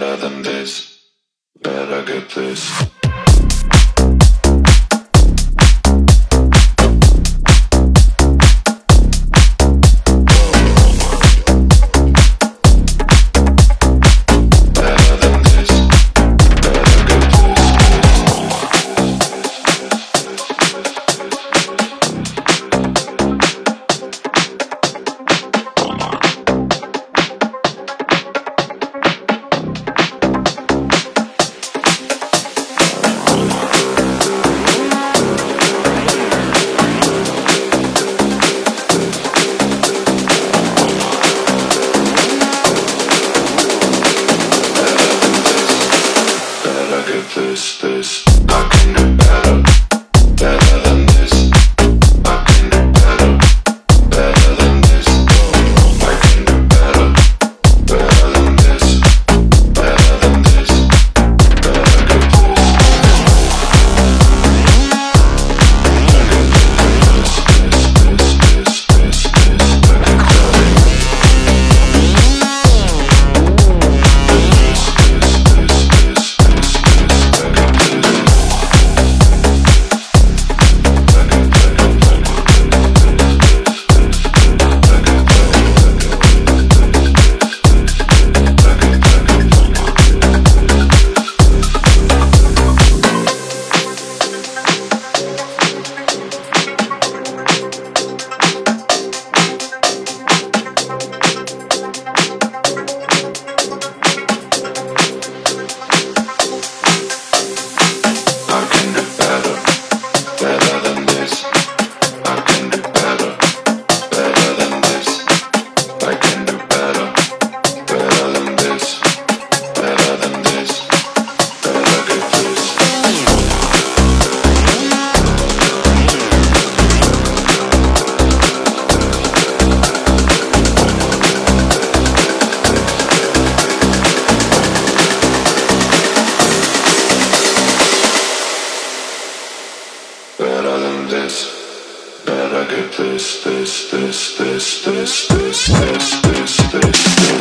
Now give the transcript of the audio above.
better than this. Better get this. This, I can do better, better than this. I can do better, better than this. I can do better, better than this, better than this. Better get this. Better get this.